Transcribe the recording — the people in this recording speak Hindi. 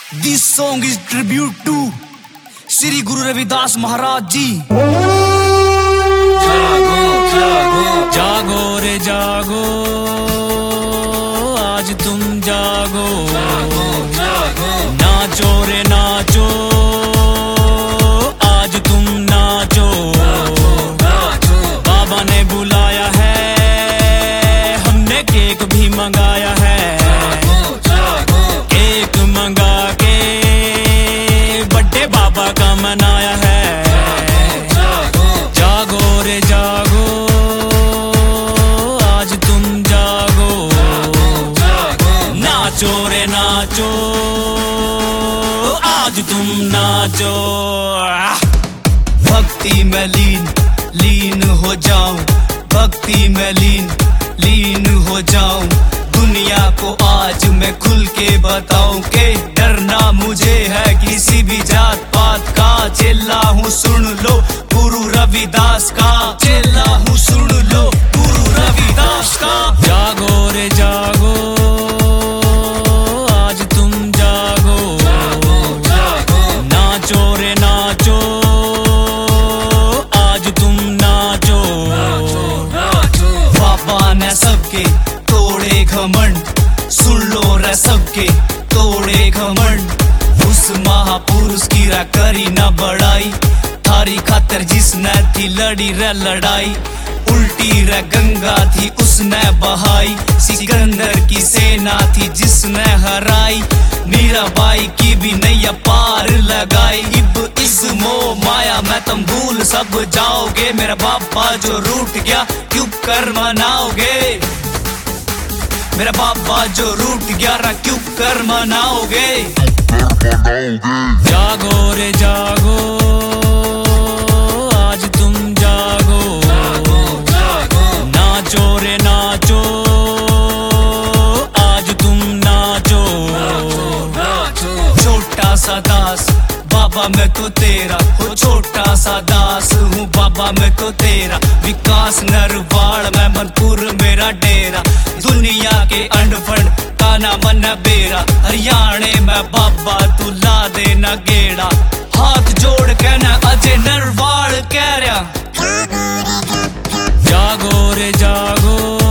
This song is tribute to Sri Guru Ravidas Maharaj ji. जागो जागो जागो रे जागो, आज तुम जागो, जागो नाचो रे नाचो, आज तुम नाचो, बाबा ने बुलाया है, हमने केक भी मंगाया है, केक मंगा के बर्थडे बाबा का मनाया है। जागो रे जागो, आज तुम जागो, नाचो रे नाचो, आज तुम नाचो। भक्ति में लीन हो जाऊं, भक्ति में लीन हो जाऊं, दुनिया को आज मैं खुल के बताऊं के डरना मुझे है किसी भी जात पात का। चेला हूँ सुन लो गुरु रविदास का, चेला हूँ सुन लो गुरु रविदास का। जागो रे जागो, आज तुम जागो, नाचो रे नाचो, आज तुम नाचो। बाबा ने सबके तोड़े घमंड, सुन लो रे सबके तोड़े घमंड। उस महापुरुष की रा करी न बड़ाई, थारी खातर जिसने थी लड़ी रे लड़ाई। उल्टी रे गंगा थी उसने बहाई, सिकंदर की सेना थी जिसने हराई। मीराबाई की भी नैया पार लगाई। इब इस मोह माया में तुम भूल सब जाओगे, मेरा बाबा जो रूठ गया क्यों कर मनाओगे। मेरा बाबा जो रूठ गया रा क्यों कर मनाओगे। जागो रे जागो, आज तुम जागो, नाचो रे नाचो, आज तुम नाचो। छोटा सा दास बाबा मैं तो तेरा हो, छोटा सा दास हूँ बाबा मैं तो तेरा। विकास नरवाड़ में मनपुर मेरा डेरा, दुनिया के अंडफंड काना मन बेरा। हरियाणे में बाबा तू ला देना गेड़ा, हाथ जोड़ के ना अजय नरवाड़ कह रहा। जागो रे जागो,